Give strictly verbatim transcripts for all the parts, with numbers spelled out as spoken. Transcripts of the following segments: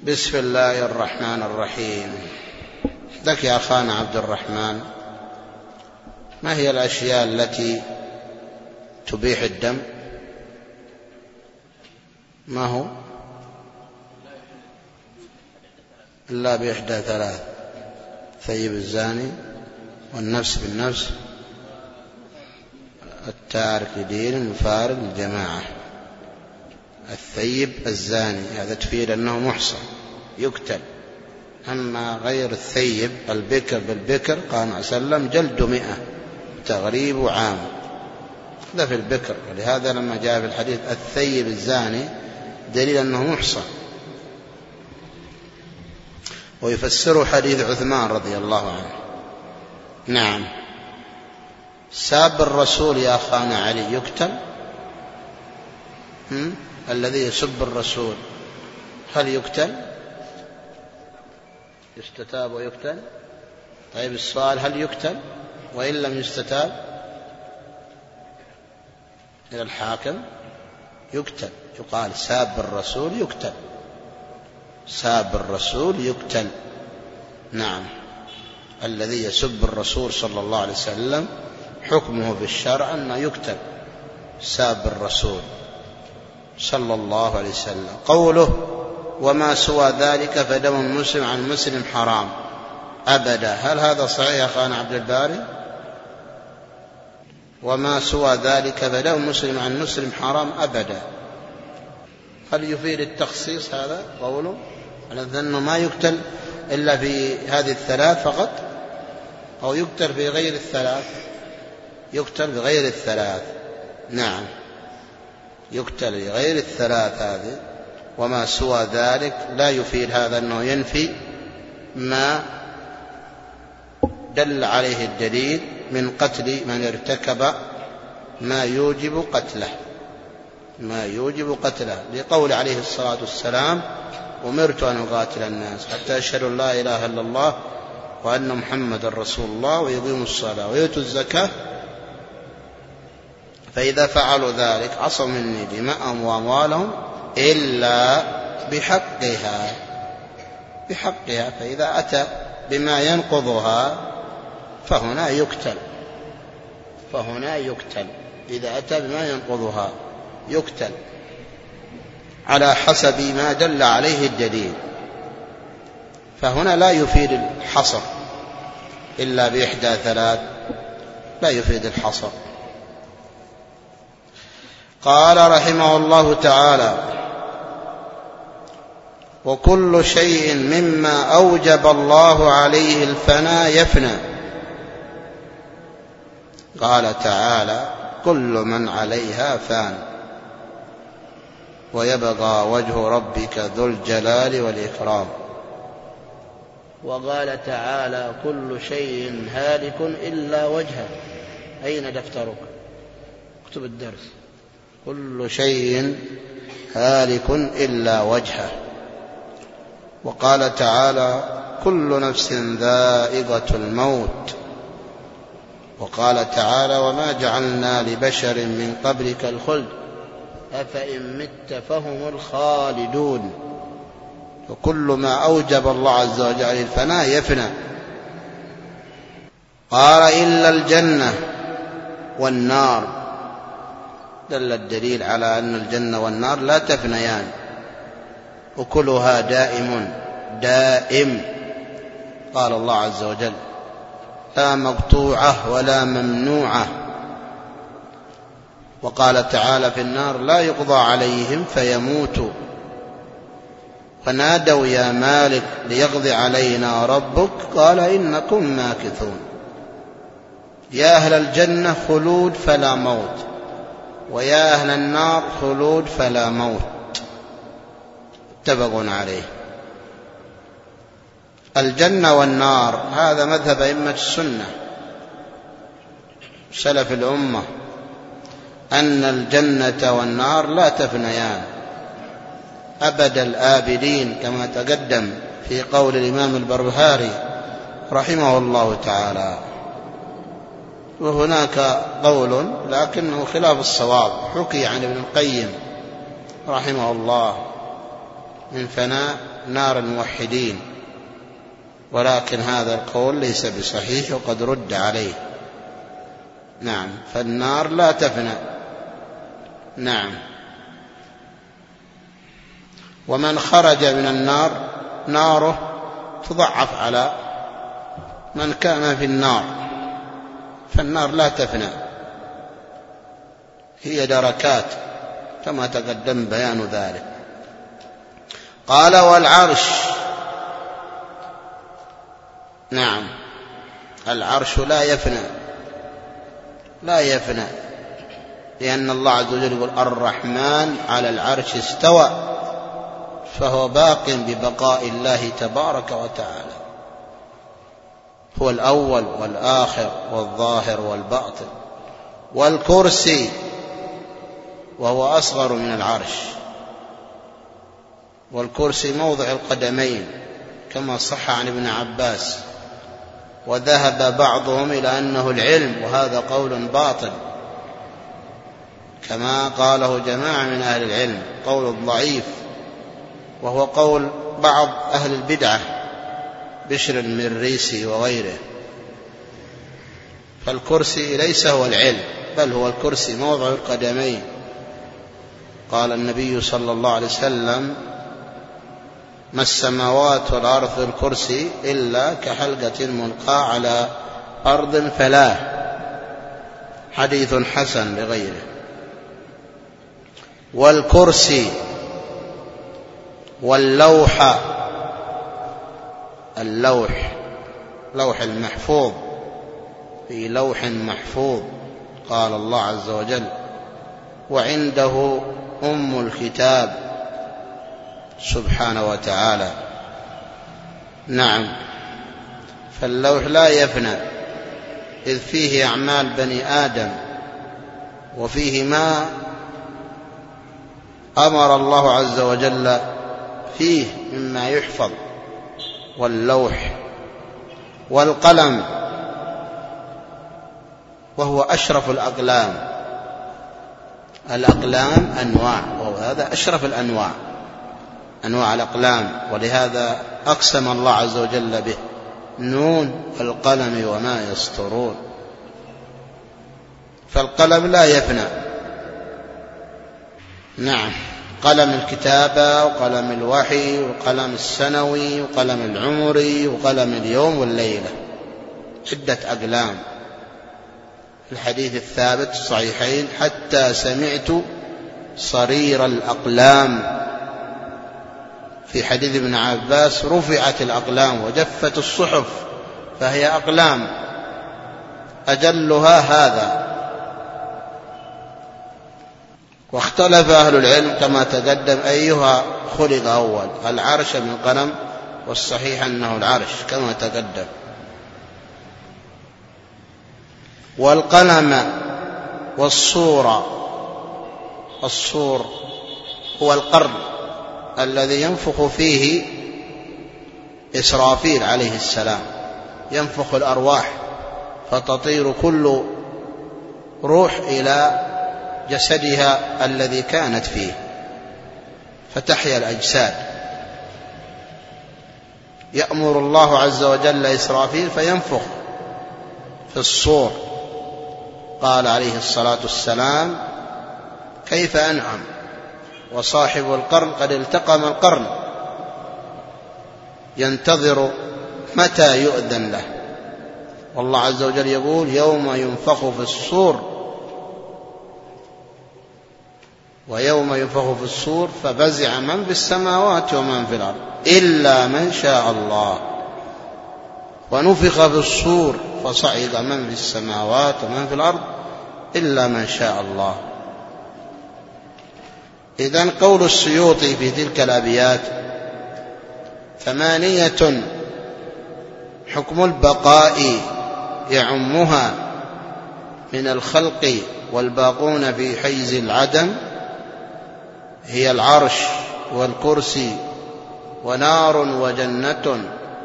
بسم الله الرحمن الرحيم. لك يا أخانا عبد الرحمن، ما هي الأشياء التي تبيح الدم؟ ما هو إلا بإحدى ثلاث: ثيب الزاني، والنفس بالنفس، التارك لدين المفارق للجماعة. الثيب الزاني هذا تفيد أنه محصن يقتل، أما غير الثيب البكر بالبكر قال صلى الله عليه وسلم جلد مئة تغريب عام. هذا في البكر، ولهذا لما جاء في الحديث الثيب الزاني دليل أنه محصن. ويفسر حديث عثمان رضي الله عنه. نعم. ساب الرسول يا أخانا علي يقتل؟ هم؟ الذي يسب الرسول هل يقتل؟ يستتاب ويقتل؟ طيب السؤال: هل يقتل؟ وإن لم يستتاب إلى الحاكم يقتل. يقال ساب الرسول يقتل، ساب الرسول يقتل. نعم. الذي يسب الرسول صلى الله عليه وسلم حكمه بالشرع أنه يقتل، ساب الرسول صلى الله عليه وسلم. قوله وما سوى ذلك فدم مسلم عن مسلم حرام أبدا، هل هذا صحيح يا أخانا عبد الباري؟ وما سوى ذلك فدم مسلم عن مسلم حرام أبدا، هل يفيد التخصيص هذا قوله على أنه ما يقتل إلا في هذه الثلاث فقط، أو يقتل في غير الثلاث؟ يقتل بغير الثلاث. نعم، يقتل بغير الثلاث هذه. وما سوى ذلك لا يفيد هذا أنه ينفي ما دل عليه الدليل من قتل من ارتكب ما يوجب قتله، ما يوجب قتله، لقول عليه الصلاة والسلام أمرت أن أقاتل الناس حتى يشهدوا لا إله إلا الله وأن محمد رسول الله ويقيموا الصلاة ويؤتوا الزكاة، فإذا فعلوا ذلك عصوا مني دماءهم وأموالهم إلا بحقها، بحقها. فإذا أتى بما ينقضها فهنا يقتل، فهنا يقتل. إذا أتى بما ينقضها يقتل على حسب ما دل عليه الدليل. فهنا لا يفيد الحصر إلا بإحدى ثلاث، لا يفيد الحصر. قال رحمه الله تعالى: وكل شيء مما أوجب الله عليه الفناء يفنى. قال تعالى: كل من عليها فان ويبقى وجه ربك ذو الجلال والإكرام. وقال تعالى: كل شيء هالك إلا وجهه. أين دفترك؟ اكتب الدرس. كل شيء هالك إلا وجهه. وقال تعالى: كل نفس ذائقة الموت. وقال تعالى: وما جعلنا لبشر من قبلك الخلد أفإن مت فهم الخالدون. وكل ما أوجب الله عز وجل الفناء يفنى. قال: إلا الجنة والنار. دل الدليل على أن الجنة والنار لا تفنيان، وكلها دائم دائم. قال الله عز وجل: لا مقطوعة ولا ممنوعة. وقال تعالى في النار: لا يقضى عليهم فيموتوا ونادوا يا مالك ليقضي علينا ربك قال إنكم ماكثون. يا أهل الجنة خلود فلا موت، ويا أهل النار خلود فلا موت. متفق عليه. الجنة والنار هذا مذهب أئمة السنة سلف الأمة، أن الجنة والنار لا تفنيان أبد الآبدين، كما تقدم في قول الإمام البربهاري رحمه الله تعالى. وهناك قول لكنه خلاف الصواب حكي عن ابن القيم رحمه الله من فناء نار الموحدين، ولكن هذا القول ليس بصحيح وقد رد عليه. نعم، فالنار لا تفنى. نعم. ومن خرج من النار ناره تضعف على من كان في النار، فالنار لا تفنى، هي دركات كما تقدم بيان ذلك. قال والعرش. نعم، العرش لا يفنى، لا يفنى، لأن الله عز وجل يقول الرحمن على العرش استوى، فهو باق ببقاء الله تبارك وتعالى، هو الأول والآخر والظاهر والباطن. والكرسي وهو أصغر من العرش، والكرسي موضع القدمين كما صح عن ابن عباس، وذهب بعضهم إلى أنه العلم، وهذا قول باطل كما قاله جماعة من أهل العلم، قول ضعيف، وهو قول بعض أهل البدعة بشر المريسي وغيره. فالكرسي ليس هو العلم، بل هو الكرسي موضع القدمين. قال النبي صلى الله عليه وسلم ما السماوات والأرض في الكرسي إلا كحلقة ملقاة على أرض فلاة، حديث حسن لغيره. والكرسي واللوح، اللوح لوح المحفوظ، في لوح محفوظ، قال الله عز وجل وعنده أم الكتاب سبحانه وتعالى. نعم، فاللوح لا يفنى، إذ فيه أعمال بني آدم، وفيه ما أمر الله عز وجل فيه مما يحفظ. واللوح والقلم وهو أشرف الأقلام، الأقلام أنواع، وهذا أشرف الأنواع، أنواع الأقلام، ولهذا أقسم الله عز وجل به نون والقلم وما يسطرون. فالقلم لا يفنى. نعم، قلم الكتابة وقلم الوحي وقلم السنوي وقلم العمري وقلم اليوم والليلة، عدة أقلام. الحديث الثابت الصحيحين حتى سمعت صرير الأقلام، في حديث ابن عباس رفعت الأقلام وجفت الصحف، فهي أقلام أجلها هذا. واختلف أهل العلم كما تقدم أيها خلق أول، العرش من قلم، والصحيح أنه العرش كما تقدم. والقلم والصور، الصور هو القرن الذي ينفخ فيه إسرافيل عليه السلام، ينفخ الأرواح فتطير كل روح إلى جسدها الذي كانت فيه، فتحيا الأجساد. يأمر الله عز وجل إسرافيل فينفخ في الصور، قال عليه الصلاة والسلام كيف أنعم وصاحب القرن قد التقم القرن، ينتظر متى يؤذن له. والله عز وجل يقول يوم ينفخ في الصور، ويوم ينفخ في الصور ففزع من في السماوات ومن في الأرض إلا من شاء الله، ونفخ في الصور فصعد من في السماوات ومن في الأرض إلا من شاء الله. إذن قول السيوطي في تلك الأبيات ثمانية حكم البقاء يعمها من الخلق والباقون في حيز العدم، هي العرش والكرسي ونار وجنة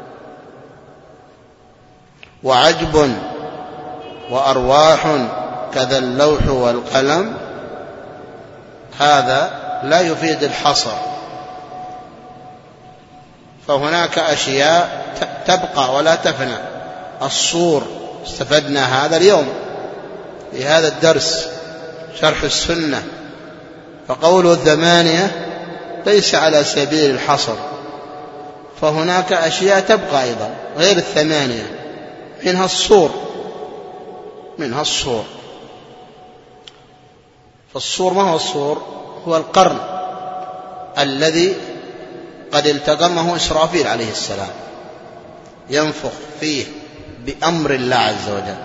وعجب وأرواح كذا اللوح والقلم. هذا لا يفيد الحصر، فهناك أشياء تبقى ولا تفنى. الصور استفدنا هذا اليوم في هذا الدرس شرح السنة، فقوله الثمانية ليس على سبيل الحصر، فهناك أشياء تبقى أيضا غير الثمانية، منها الصور منها الصور فالصور ما هو الصور؟ هو القرن الذي قد التقمه إسرافيل عليه السلام ينفخ فيه بأمر الله عز وجل.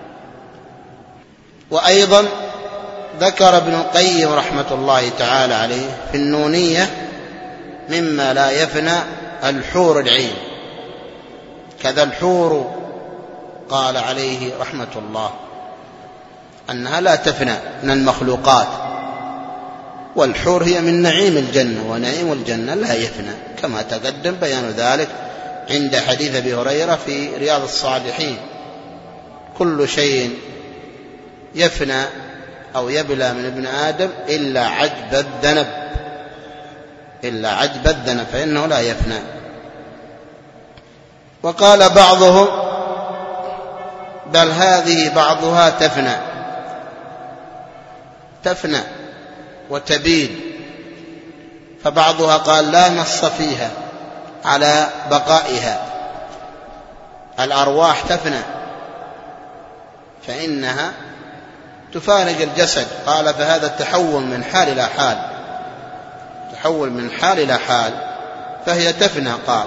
وأيضا ذكر ابن القيم رحمة الله تعالى عليه في النونية مما لا يفنى الحور العين، كذا الحور قال عليه رحمة الله أنها لا تفنى من المخلوقات، والحور هي من نعيم الجنة، ونعيم الجنة لا يفنى كما تقدم بيان ذلك عند حديث أبي هريرة في رياض الصالحين: كل شيء يفنى أو يبلى من ابن آدم إلا عجب الذنب إلا عجب الذنب فإنه لا يفنى. وقال بعضهم بل هذه بعضها تفنى تفنى وتبيد، فبعضها قال لا نص فيها على بقائها، الأرواح تفنى فإنها تفارق الجسد. قال فهذا التحول من حال إلى حال تحول من حال إلى حال فهي تفنى. قال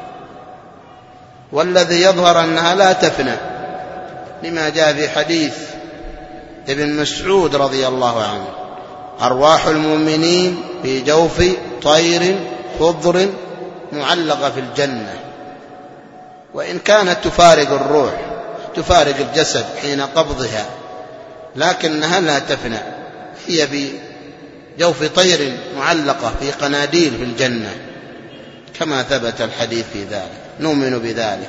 والذي يظهر أنها لا تفنى لما جاء في حديث ابن مسعود رضي الله عنه: أرواح المؤمنين في جوف طير خضر معلقة في الجنة. وإن كانت تفارق الروح تفارق الجسد حين قبضها، لكنها لا تفنى، هي في جوف طير معلقة في قناديل في الجنة كما ثبت الحديث في ذلك، نؤمن بذلك.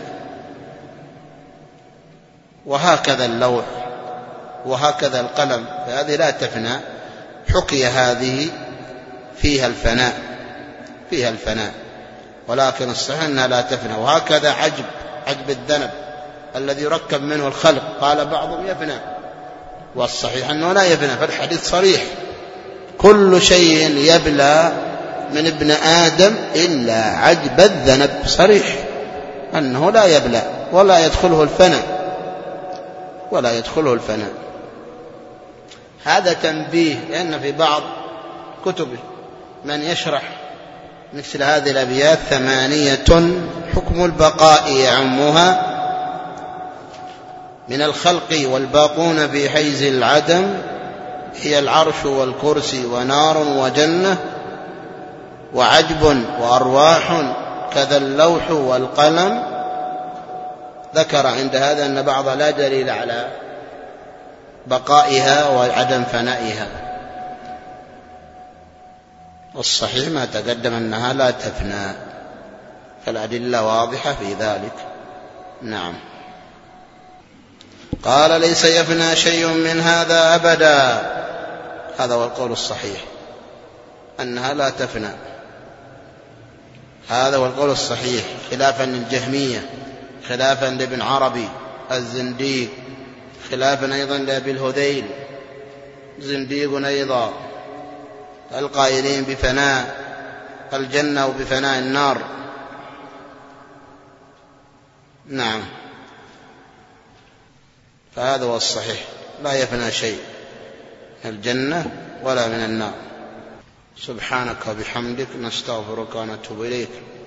وهكذا اللوح وهكذا القلم، فهذه لا تفنى، حكي هذه فيها الفناء فيها الفناء ولكن الصحيح أنها لا تفنى. وهكذا عجب عجب الذنب الذي يركب منه الخلق، قال بعضهم يفنى والصحيح أنه لا يفنى، فالحديث صريح: كل شيء يبلى من ابن آدم إلا عجب الذنب، صريح أنه لا يبلى ولا يدخله الفناء ولا يدخله الفناء. هذا تنبيه، لأن في بعض كتبه من يشرح مثل هذه الأبيات: ثمانية حكم البقاء يعمها من الخلق والباقون في حيز العدم، هي العرش والكرسي ونار وجنة وعجب وأرواح كذا اللوح والقلم. ذكر عند هذا أن بعض لا دليل على بقائها وعدم فنائها، والصحيح ما تقدم أنها لا تفنى، فالأدلة واضحة في ذلك. نعم. قال ليس يفنى شيء من هذا أبدا، هذا هو القول الصحيح أنها لا تفنى، هذا هو القول الصحيح، خلافا للجهمية، خلافا لابن عربي الزنديق، خلافا أيضا لأبي الهذيل زنديق أيضا، القائلين بفناء الجنة وبفناء النار. نعم، فهذا هو الصحيح، لا يفنى شيء من الجنة ولا من النار. سبحانك وبحمدك نستغفرك ونتوب إليك.